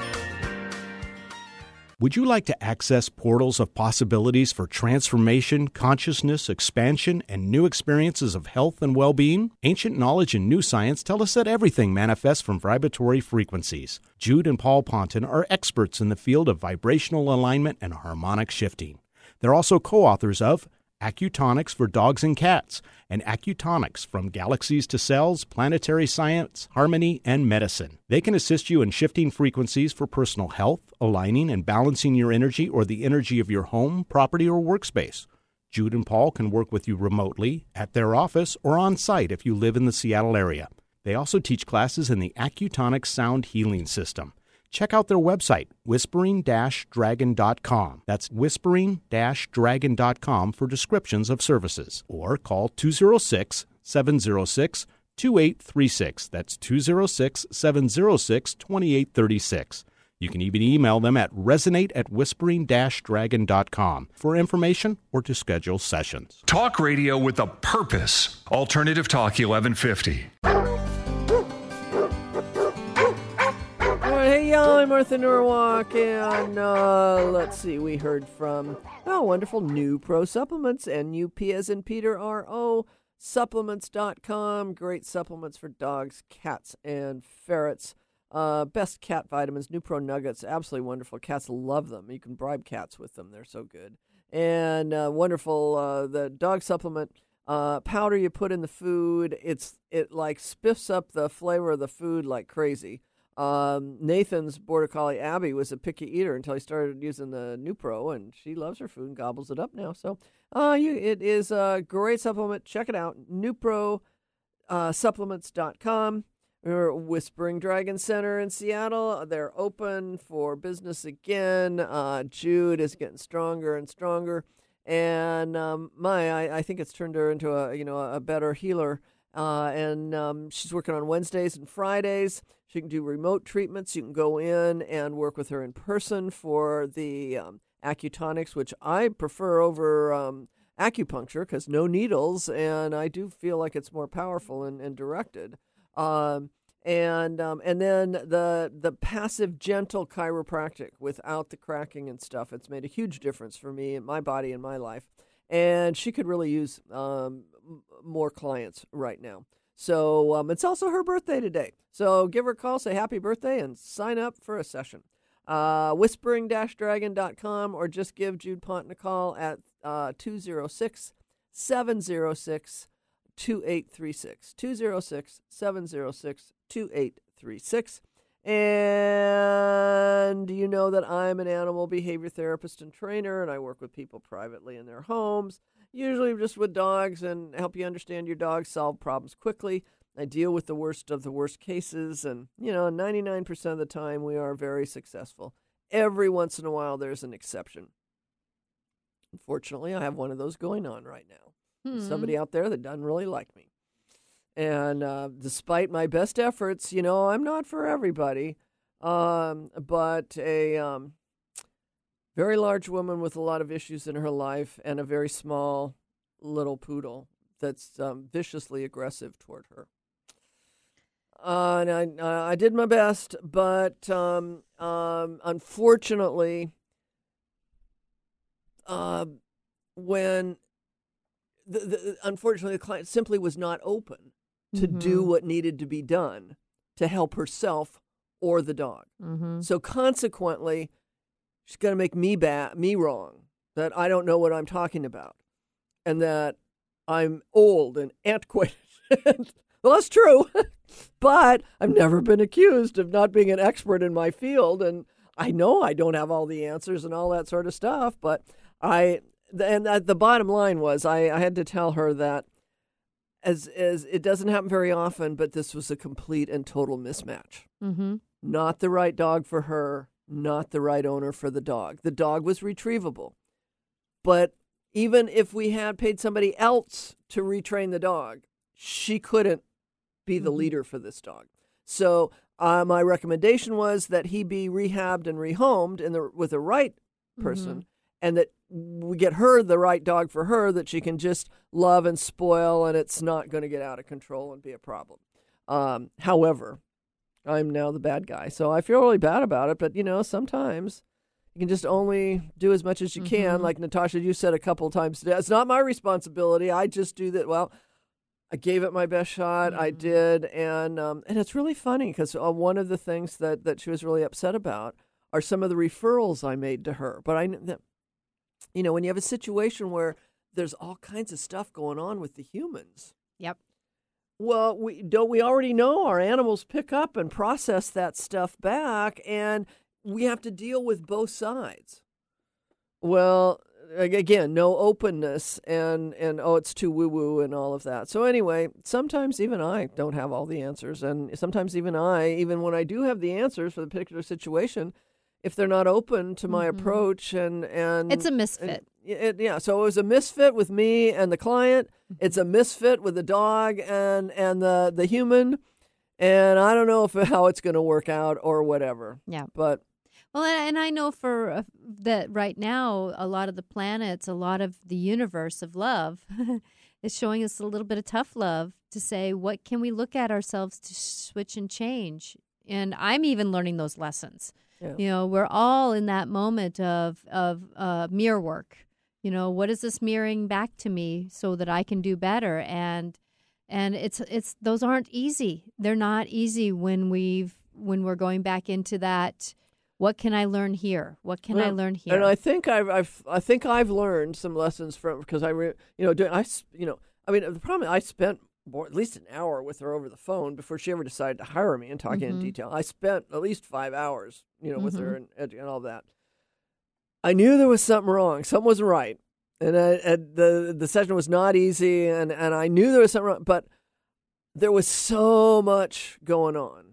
Would you like to access portals of possibilities for transformation, consciousness, expansion, and new experiences of health and well-being? Ancient knowledge and new science tell us that everything manifests from vibratory frequencies. Jude and Paul Ponton are experts in the field of vibrational alignment and harmonic shifting. They're also co-authors of Acutonics for Dogs and Cats, and Acutonics from Galaxies to Cells, Planetary Science, Harmony, and Medicine. They can assist you in shifting frequencies for personal health, aligning and balancing your energy or the energy of your home, property, or workspace. Jude and Paul can work with you remotely, at their office, or on site if you live in the Seattle area. They also teach classes in the Acutonics Sound Healing System. check out their website, whispering dash dragon dot com. That's whispering dash dragon dot com for descriptions of services. Or call two oh six, seven oh six, two eight three six. That's two oh six, seven oh six, two eight three six. You can even email them at resonate at whispering dash dragon dot com for information or to schedule sessions. Talk radio with a purpose. Alternative Talk eleven fifty. Hey, y'all, I'm Martha Norwalk, and uh, let's see, we heard from, oh, wonderful Nupro Supplements, N U P as in Peter, R O, supplements dot com, great supplements for dogs, cats, and ferrets. Uh, best cat vitamins, Nupro Nuggets, absolutely wonderful. Cats love them. You can bribe cats with them. They're so good. And uh, wonderful, uh, the dog supplement uh, powder you put in the food, it's it like spiffs up the flavor of the food like crazy. Um, Nathan's Border Collie Abby was a picky eater until he started using the Nupro, and she loves her food and gobbles it up now. So uh, you, it is a great supplement. Check it out, Nupro uh, supplements dot com. We're at Whispering Dragon Center in Seattle. They're open for business again. Uh, Jude is getting stronger and stronger, and um, my, I, I think it's turned her into a you know a better healer. Uh, and um, she's working on Wednesdays and Fridays. She can do remote treatments. You can go in and work with her in person for the um, acutonics, which I prefer over um, acupuncture because no needles, and I do feel like it's more powerful and, and directed. Um, and um, and then the the passive, gentle chiropractic without the cracking and stuff. It's made a huge difference for me and my body and my life. And she could really use um, more clients right now. So um, it's also her birthday today. So give her a call, say happy birthday, and sign up for a session. Uh, whispering dash dragon dot com, or just give Jude Ponton a call at uh, two oh six, seven oh six, two eight three six. two oh six, seven oh six, two eight three six. And you know that I'm an animal behavior therapist and trainer, and I work with people privately in their homes, usually just with dogs, and help you understand your dog, solve problems quickly. I deal with the worst of the worst cases, and, you know, ninety-nine percent of the time we are very successful. Every once in a while there's an exception. Unfortunately, I have one of those going on right now. Hmm. Somebody out there that doesn't really like me. And uh, despite my best efforts, you know, I'm not for everybody. Um, but a um, very large woman with a lot of issues in her life and a very small little poodle that's um, viciously aggressive toward her. Uh, and I, uh, I did my best, but um, um, unfortunately, uh, when the, the unfortunately the client simply was not open to mm-hmm. do what needed to be done to help herself or the dog. Mm-hmm. So consequently, she's going to make me bad, me wrong, that I don't know what I'm talking about, and that I'm old and antiquated. Well, that's true, but I've never been accused of not being an expert in my field, and I know I don't have all the answers and all that sort of stuff, but I, and the bottom line was I, I had to tell her that As as it doesn't happen very often, but this was a complete and total mismatch. Mm-hmm. Not the right dog for her, not the right owner for the dog. The dog was retrievable. But even if we had paid somebody else to retrain the dog, she couldn't be the mm-hmm. leader for this dog. So uh, my recommendation was that he be rehabbed and rehomed in the, with the right person, mm-hmm. and that we get her the right dog for her that she can just love and spoil, and it's not going to get out of control and be a problem. Um, however, I'm now the bad guy, so I feel really bad about it. But, you know, sometimes you can just only do as much as you mm-hmm. can. Like Natasha, you said a couple of times today, it's not my responsibility. I just do that. Well, I gave it my best shot. Mm-hmm. I did. And um, and it's really funny because uh, one of the things that, that she was really upset about are some of the referrals I made to her. But I that, You know, when you have a situation where there's all kinds of stuff going on with the humans. Yep. Well, we don't we already know our animals pick up and process that stuff back, and we have to deal with both sides. Well, again, no openness, and, and oh, it's too woo-woo and all of that. So anyway, sometimes even I don't have all the answers, and sometimes even I, even when I do have the answers for the particular situation, if they're not open to my mm-hmm. approach, and, and it's a misfit. And it, yeah, so it was a misfit with me and the client. Mm-hmm. It's a misfit with the dog and and the the human, and I don't know if how it's going to work out or whatever. Yeah, but. Well, and I know for uh, that right now, a lot of the planets, a lot of the universe of love is showing us a little bit of tough love to say, what can we look at ourselves to switch and change? And I'm even learning those lessons. Yeah. You know, we're all in that moment of, of uh, mirror work. You know, what is this mirroring back to me so that I can do better? And and it's it's those aren't easy. They're not easy when we've when we're going back into that. What can I learn here? What can well, I learn here? And I think I've, I've, I think I've learned some lessons from because I, re, you know, I, you know, I mean, the problem I spent more, at least an hour with her over the phone before she ever decided to hire me and talk mm-hmm. in detail. I spent at least five hours, you know, mm-hmm. with her and, and all that. I knew there was something wrong. Something wasn't right, and, I, and the the session was not easy, and and I knew there was something wrong, but there was so much going on.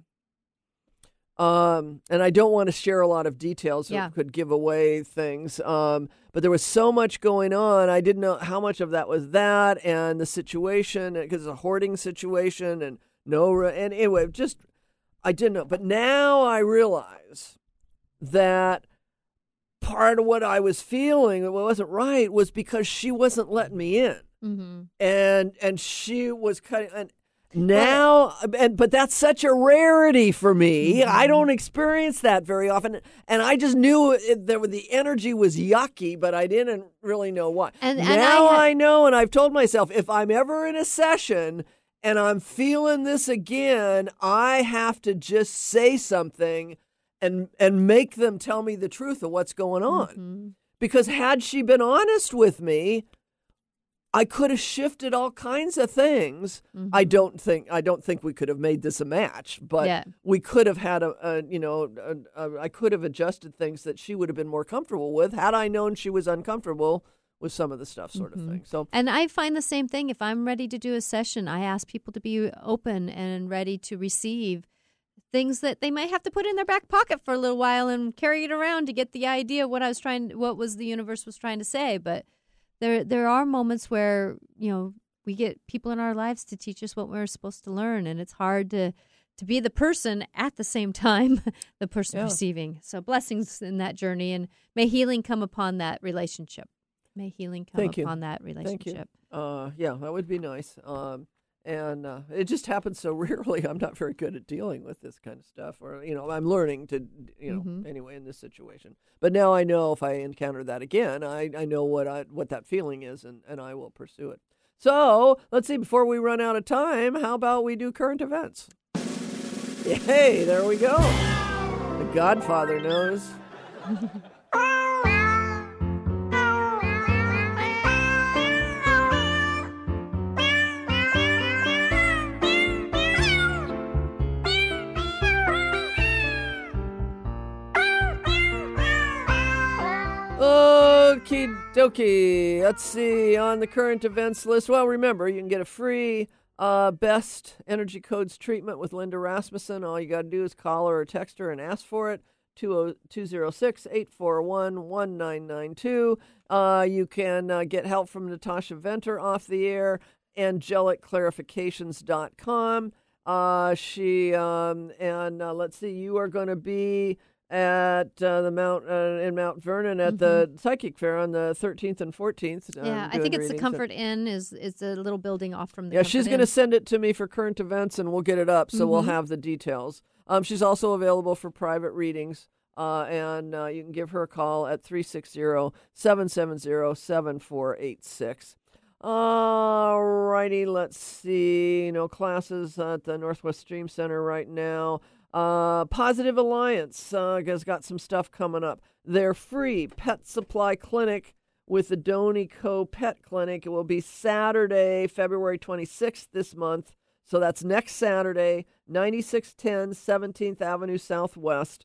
Um, and I don't want to share a lot of details yeah. that could give away things. Um, but there was so much going on. I didn't know how much of that was that and the situation, because it's a hoarding situation and no, and anyway, just, I didn't know. But now I realize that part of what I was feeling that wasn't right was because she wasn't letting me in. Mm-hmm. And, and she was cutting, and, Now, and but that's such a rarity for me. Mm-hmm. I don't experience that very often, and I just knew it, that the energy was yucky, but I didn't really know why. And, and now I, ha- I know, and I've told myself, if I'm ever in a session and I'm feeling this again, I have to just say something and and make them tell me the truth of what's going on. Mm-hmm. Because had she been honest with me, I could have shifted all kinds of things. Mm-hmm. I don't think I don't think we could have made this a match, but yeah. we could have had a, a you know a, a, I could have adjusted things that she would have been more comfortable with had I known she was uncomfortable with some of the stuff, sort mm-hmm. of thing. So, and I find the same thing. If I'm ready to do a session, I ask people to be open and ready to receive things that they might have to put in their back pocket for a little while and carry it around to get the idea of what I was trying, what was the universe was trying to say, but. There there are moments where, you know, we get people in our lives to teach us what we're supposed to learn, and it's hard to, to be the person at the same time, the person yeah. receiving. So blessings in that journey, and may healing come upon that relationship. May healing come Thank upon you. that relationship. Thank you. Uh, yeah, that would be nice. Um, and uh, it just happens so rarely. I'm not very good at dealing with this kind of stuff, or you know, I'm learning to, you know, mm-hmm. anyway in this situation. But now I know if I encounter that again, I, I know what I what that feeling is, and, and I will pursue it. So let's see. Before we run out of time, how about we do current events? Hey, there we go. The Godfather knows. Okie dokie. Let's see on the current events list. Well, remember, you can get a free uh, Best Energy Codes treatment with Linda Rasmussen. All you got to do is call her or text her and ask for it. two oh six, eight four one, one nine nine two. Uh, you can uh, get help from Natasha Venter off the air, angelic clarifications dot com. Uh, she, um, and uh, let's see, you are going to be at uh, the Mount uh, in Mount Vernon at mm-hmm. the Psychic Fair on the thirteenth and fourteenth. Uh, yeah, I think it's the Comfort Inn is is a little building off from the Yeah, Comfort she's going to send it to me for current events, and we'll get it up, so mm-hmm. we'll have the details. Um, she's also available for private readings, uh, and uh, you can give her a call at three six zero, seven seven zero, seven four eight six. All righty, let's see. No classes at the Northwest Stream Center right now. Uh, Positive Alliance uh, has got some stuff coming up. Their free pet supply clinic with the Doney Co. Pet Clinic. It will be Saturday, February twenty-sixth this month. So that's next Saturday, ninety-six ten seventeenth Avenue Southwest.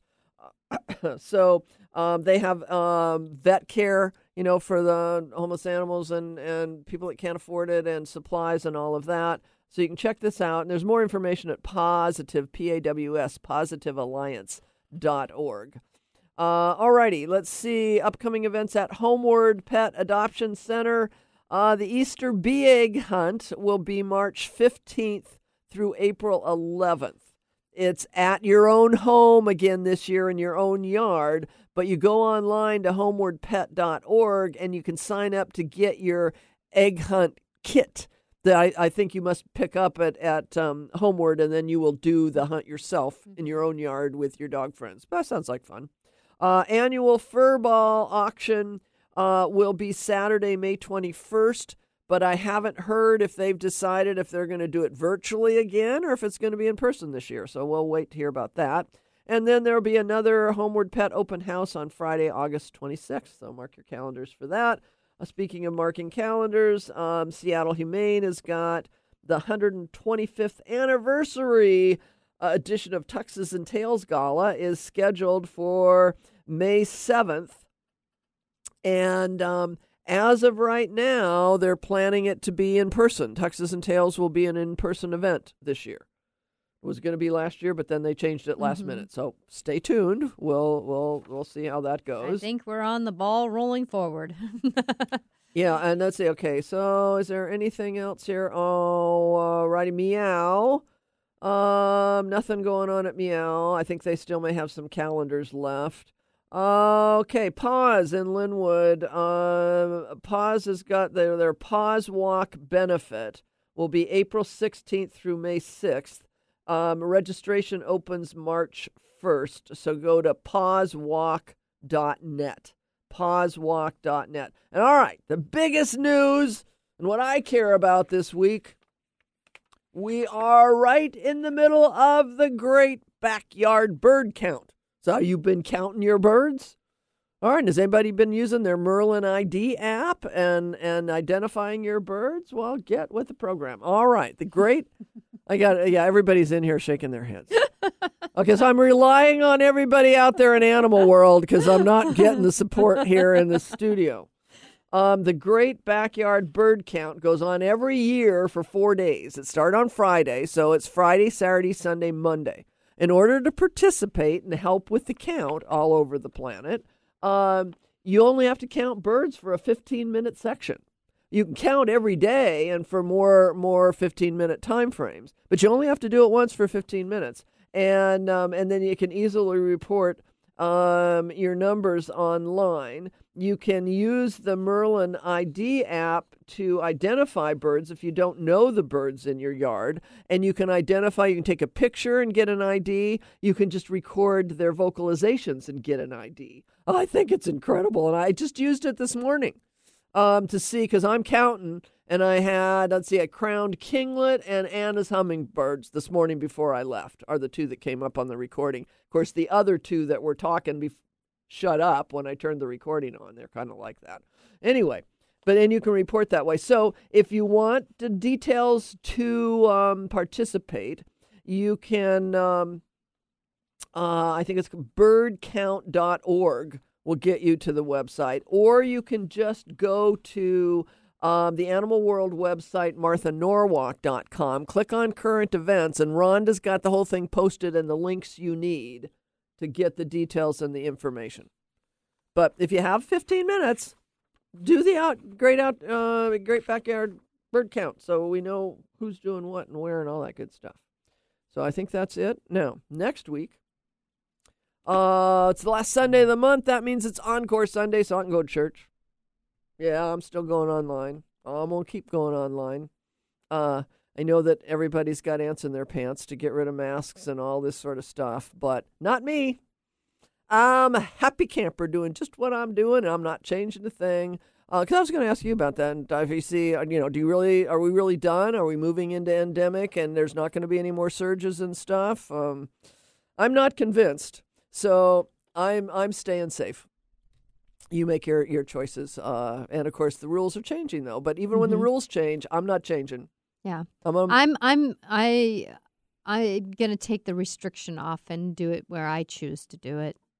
so um, they have um, vet care, you know, for the homeless animals and, and people that can't afford it, and supplies and all of that. So you can check this out. And there's more information at Positive, P A W S, positive alliance dot org. Uh, all righty, let's see. Upcoming events at Homeward Pet Adoption Center. Uh, the Easter Bee Egg Hunt will be March fifteenth through April eleventh. It's at your own home again this year in your own yard, but you go online to homeward pet dot org and you can sign up to get your egg hunt kit that I, I think you must pick up at, at um, Homeward, and then you will do the hunt yourself in your own yard with your dog friends. That sounds like fun. Uh, annual fur ball auction uh, will be Saturday, May twenty-first, but I haven't heard if they've decided if they're going to do it virtually again or if it's going to be in person this year. So we'll wait to hear about that. And then there will be another Homeward Pet open house on Friday, August twenty-sixth. So mark your calendars for that. Uh, speaking of marking calendars, um, Seattle Humane has got the one hundred twenty-fifth anniversary uh, edition of Tuxes and Tails Gala is scheduled for May seventh. And um, as of right now, they're planning it to be in person. Tuxes and Tails will be an in-person event this year. It was going to be last year, but then they changed it last mm-hmm. minute. So stay tuned. We'll we'll we'll see how that goes. I think we're on the ball rolling forward. Yeah, and let's see. Okay, so is there anything else here? Oh, uh, righty, Meow. Um, nothing going on at Meow. I think they still may have some calendars left. Uh, okay, Paws in Linwood. Uh, Paws has got their their Paws Walk benefit will be April sixteenth through May sixth. Um, registration opens March first, so go to paws walk dot net, paws walk dot net. And all right, the biggest news and what I care about this week, we are right in the middle of the great backyard bird count. So you've been counting your birds? All right, has anybody been using their Merlin I D app and, and identifying your birds? Well, get with the program. All right, the great... I got yeah. Everybody's in here shaking their heads. Okay, so I'm relying on everybody out there in Animal World because I'm not getting the support here in the studio. Um, the Great Backyard Bird Count goes on every year for four days. It started on Friday, so it's Friday, Saturday, Sunday, Monday. In order to participate and help with the count all over the planet, um, you only have to count birds for a fifteen-minute section. You can count every day and for more more fifteen-minute time frames, but you only have to do it once for fifteen minutes. And um, and then you can easily report um, your numbers online. You can use the Merlin I D app to identify birds if you don't know the birds in your yard. And you can identify, you can take a picture and get an I D. You can just record their vocalizations and get an I D. Oh, I think it's incredible. And I just used it this morning. Um, to see, because I'm counting, and I had, let's see, a crowned kinglet and Anna's hummingbirds this morning before I left are the two that came up on the recording. Of course, the other two that were talking be- shut up when I turned the recording on. They're kind of like that. Anyway, but and you can report that way. So if you want the details to um, participate, you can, um, uh, I think it's bird count dot org. Will get you to the website, or you can just go to um, the Animal World website, martha norwalk dot com, click on current events, and Rhonda's got the whole thing posted and the links you need to get the details and the information. But if you have fifteen minutes, do the out great out uh, great backyard bird count, so we know who's doing what and where and all that good stuff. So I think that's it. Now, next week. Uh, it's the last Sunday of the month. That means it's Encore Sunday, so I can go to church. Yeah, I'm still going online. I'm going to keep going online. Uh, I know that everybody's got ants in their pants to get rid of masks and all this sort of stuff, but not me. I'm a happy camper doing just what I'm doing, and I'm not changing a thing. Because uh, I was going to ask you about that. And if you see, you know, do you really, are we really done? Are we moving into endemic and there's not going to be any more surges and stuff? Um, I'm not convinced. So I'm I'm staying safe. You make your, your choices. Uh, and, of course, the rules are changing, though. But even mm-hmm. when the rules change, I'm not changing. Yeah. I'm um, I'm I'm I I'm going to take the restriction off and do it where I choose to do it.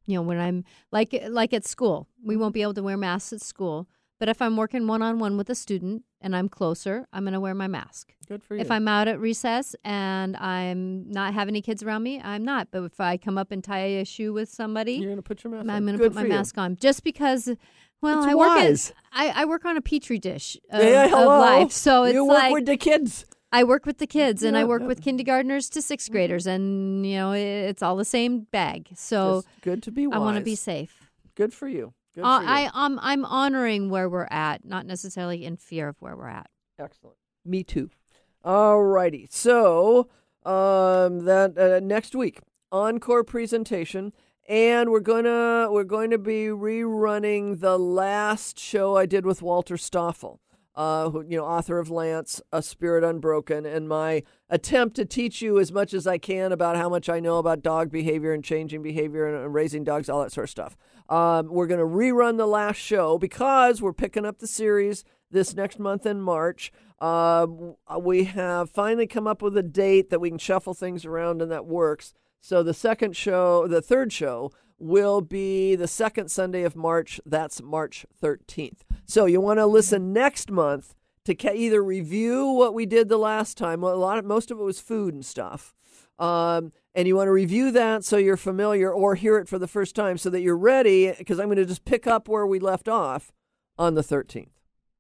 you know, when I'm like like at school, we won't be able to wear masks at school. But if I'm working one-on-one with a student and I'm closer, I'm going to wear my mask. Good for you. If I'm out at recess and I'm not have any kids around me, I'm not. But if I come up and tie a shoe with somebody, you're going to put your mask on. I'm going to put my you. mask on. Just because, well, it's I wise. work at, I, I work on a petri dish of, yeah, hello. of life. So it's you work like, with the kids. I work with the kids, and yeah, I work yeah. with kindergartners to sixth graders, and, you know, it's all the same bag. So Just good to be wise. I want to be safe. Good for you. Good Uh, for you. I, um, I'm honoring where we're at, not necessarily in fear of where we're at. Excellent. Me too. All righty. So um, that uh, next week, encore presentation, and we're gonna we're going to be rerunning the last show I did with Walter Stoffel, uh, who, you know, author of Lance, A Spirit Unbroken, and my attempt to teach you as much as I can about how much I know about dog behavior and changing behavior and, and raising dogs, all that sort of stuff. Um, we're going to rerun the last show because we're picking up the series this next month in March. Uh, we have finally come up with a date that we can shuffle things around and that works. So the second show, the third show, will be the second Sunday of March. That's March thirteenth. So you want to listen next month to ca- either review what we did the last time. Well, a lot of, most of it was food and stuff. Um, and you want to review that so you're familiar, or hear it for the first time so that you're ready, because I'm going to just pick up where we left off on the thirteenth.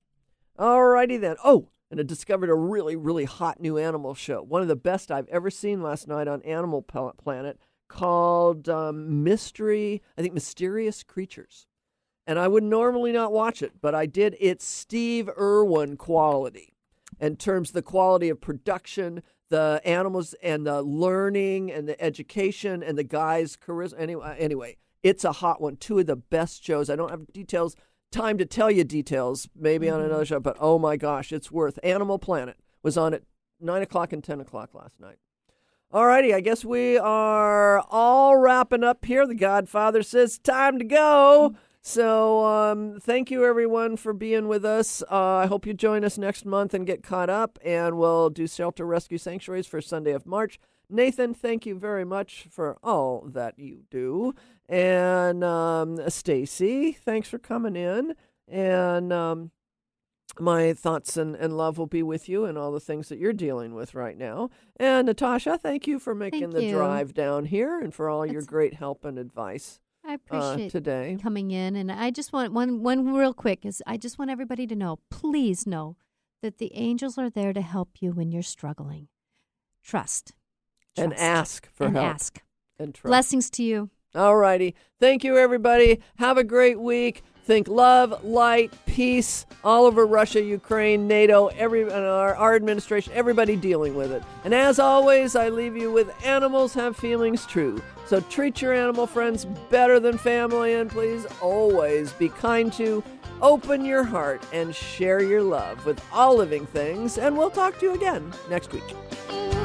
All righty then. Oh, and I discovered a really, really hot new animal show. One of the best I've ever seen last night on Animal Planet, called um, Mystery, I think Mysterious Creatures. And I would normally not watch it, but I did. It's Steve Irwin quality in terms of the quality of production, the animals and the learning and the education and the guy's charisma. Anyway, anyway, it's a hot one. Two of the best shows. I don't have details, time to tell you details, maybe mm-hmm. on another show, but oh my gosh, it's worth. Animal Planet was on at nine o'clock and ten o'clock last night. All righty, I guess we are all wrapping up here. The Godfather says time to go. So um, thank you, everyone, for being with us. Uh, I hope you join us next month and get caught up, and we'll do Shelter Rescue Sanctuaries for Sunday of March. Nathan, thank you very much for all that you do. And um, Stacy, thanks for coming in. And um, my thoughts and, and love will be with you and all the things that you're dealing with right now. And Natasha, thank you for making Thank the you. drive down here and for all That's- your great help and advice. I appreciate uh, today coming in, and I just want one one real quick is I just want everybody to know, please know that the angels are there to help you when you're struggling. Trust, and Trust. ask for and help ask. and trust. Blessings to you. All righty, thank you, everybody. Have a great week. Think love, light, peace, all over Russia, Ukraine, NATO, every and our, our administration, everybody dealing with it. And as always, I leave you with animals have feelings true. So treat your animal friends better than family, and please always be kind to, open your heart, and share your love with all living things. And we'll talk to you again next week.